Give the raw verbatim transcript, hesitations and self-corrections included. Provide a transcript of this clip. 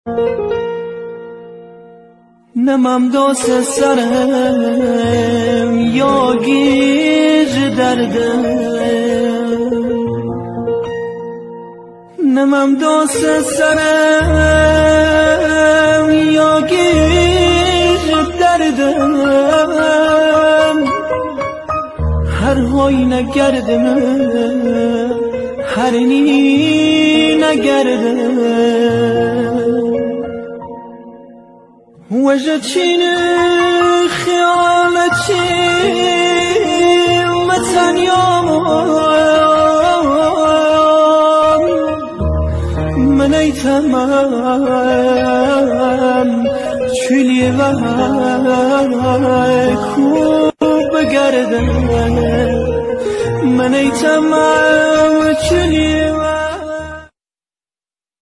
نمم داس سرم یا گیج دردم، نمم داس سرم یا گیج دردم، هر های نگردم هر نی نگردم، وجه چین خیالتی متنیام من ای تمام چلی و خوب بگردم، من ای تمام چلی و